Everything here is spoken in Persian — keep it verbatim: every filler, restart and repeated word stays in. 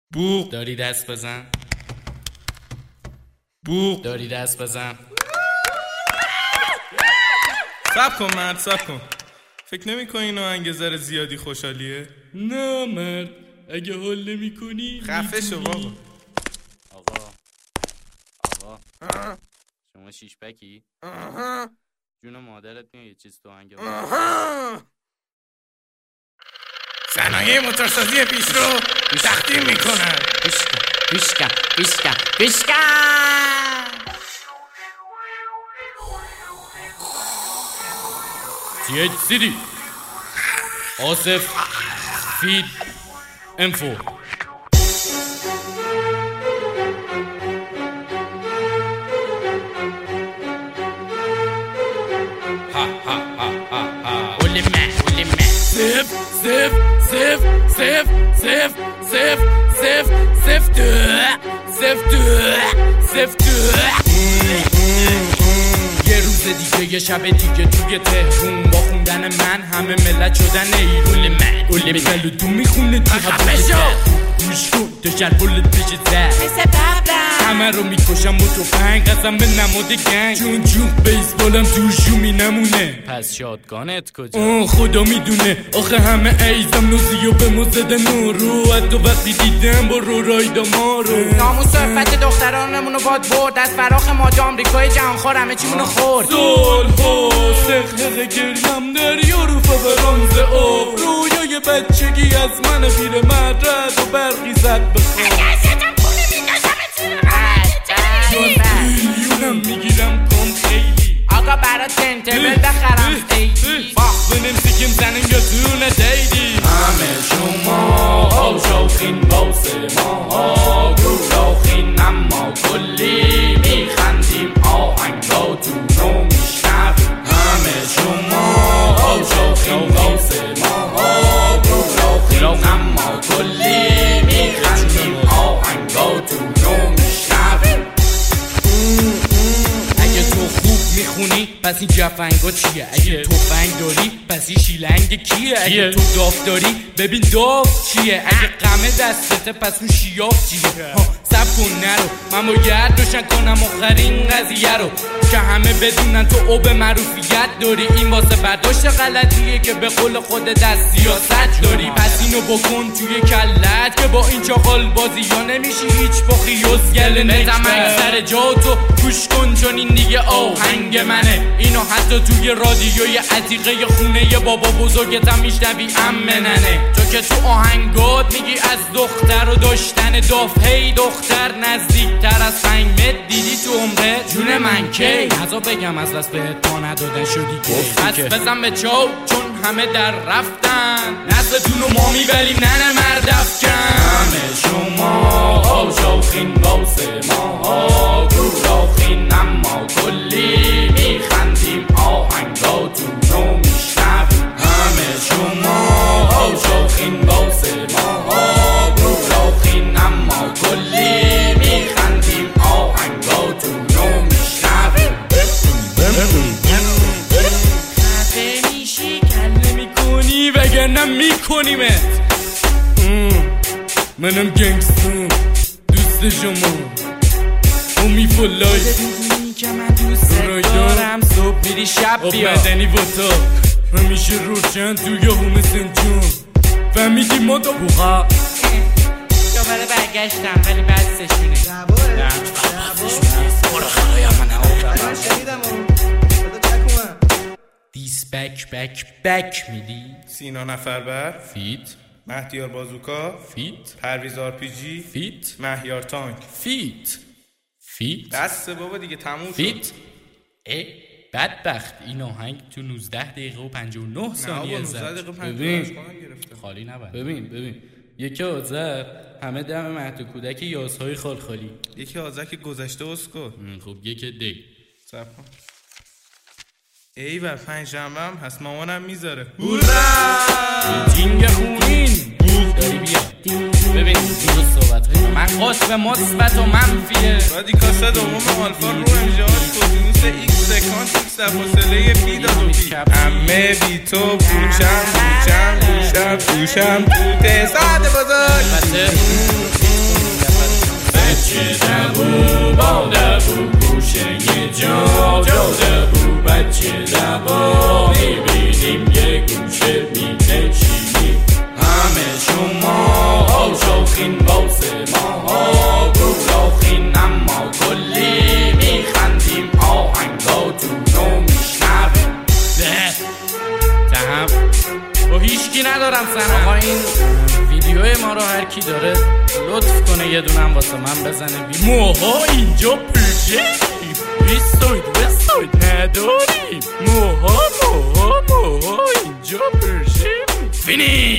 بوق داری دست بزن. بوق داری دست بزن. سب کن مرد سب کن. فکر نمی کنی اینو آهنگ ذره زیادی خوشحالیه؟ نه مرد اگه حال نمی کنی خفه شو بابا. آقا آقا شما شیش پکی؟ جون مادرت میاد یه چیز تو آهنگ صنایع موتورسازی پیشرو تقدیم میکنن. بیشکن بیشکن بیشکن بیشکن تی اچ سی دی آصف فید انفو. Sif, sif, sif, sif, sif, sif, sif, sif du, sif du, sif du. یه روز دیگه یه شب دیگه توی تهرون با خوندن من همه ملت شدن ایرون. من گل میدلو تو میخونه تو خفشو گوش کن تو شلبولت بشه زد مثل ببرم همه رو میکشم و تو پنگ قسم به نماد گنگ چون جون بیسبالم تو شومی نمونه. پس شادگانت کجا؟ آه خدا میدونه آخه همه ایزم نوزی و به مزده نورو حتی وقتی دیدم با رو رایدا ما رو ناموس و عفت دخترانمونو باد برد از فراخ ماجا آمریکای جهانخوار همه چیمونو خورد. سال ها سخنه گریم دریا رو فقرانز آب رویای بچگی از من پیر مدرد و برقی زد بخواب میلیونم میگیرم کن خیلی آقا برا تنتبل بخرم ایدی باخ بنمسی کم زنم یا دونه دیدی همه شما او شوخین باسه ما ها گروه شوخین اما کلی میخندیم آهنگاتونو میشنویم. همه شما او شوخین باسه ما ها گروه شوخین اما کلی میخندیم آهنگاتونو میشنویم. اگه تو خوب میخونی پس این جفنگا چیه؟ اگه تو فنگ داری پس این شیلنگ کیه؟ اگه تو داف داری ببین داف چیه؟ اگه قمه دستته پس اون شیاف چیه؟ سب کن نرو من باید روشن کنم آخرین قضیه رو که همه بدونن تو او به معروفیت داری. این واسه برداشت غلطیه که به قول خود دست سیاست داری. پس اینو بکن توی کلت که با این چاقال بازی یا نمیشی هیچ با خیوزگل نکبر سر جا تو گوش کن چون این دیگه آهنگ منه. اینو حتی توی رادیوی عتیقه خونه بابا بزرگتم میشنوی امه ننه. تو که تو آهنگات میگی از دختر و داشتن داف هی دختر نزدیکتر از پنج متر دیدی تو عمره جون من کی ازا بگم از دست بهت پا ندادن شدی که از بزن به چاو چون همه در رفتن نسلتونو ما میبریم ننه مرد افکن. همه شما او شوخین باسه ما ها گروه شوخین اما کلی میخندیم آهنگاتونو میشنویم. همه شما او شوخین باسه ما ها گروه شوخین اما کلی میخندیم آهنگاتونو میشنویم. خفه میشی کل میکنی وگرنه میکنیمت. منم گنگستون دوست شما اومی فولای بدونی که من دوست دارم صبح میری شب بیا بدنی وطا همیشه روشن توی همه سنجون فهمیدی ما دا بوغا دوباره برگشتم ولی بستشونه دبوه برو خدایا من من شنیدم صدا چک اومد. دیس بک بک بک میدی سینا نفربر فیت مهدیار بازوکا فیت پرویز آر پی جی فیت مهیار تانک فیت فیت بسه بابا دیگه تموم شد. فیت ای بدبخت این آهنگ تو نوزده دقیقه و پنجاه و نه ثانیه زد. ببین خالی نبند. ببین ببین یکی آذر همه دم مهد کودک یاسهای خال خالی یکی آذر که گذشته اسکو خب یکی دی سب کن ای و پنج شنبه هم هست مامانم میذاره هورا جینگ خونین داری بیا ببین درست صحبت کنم من قطب مثبت و منفیه رادیکاسه دوم آلفا رو امجاز کوزینوس ایکس سکانت ایکس در فاصله پی داد و پی همه بی تو بوشم بوشم بوشم بوشم توته ساعت بزرگ با هیچکی ندارم سن. آقا این ویدیو ما رو هر کی داره لطف کنه یه دونم واسه من بزنه. موها اینجا پرژیم بیستوید وستوید نداریم. موها موها موها اینجا پرژیم فینی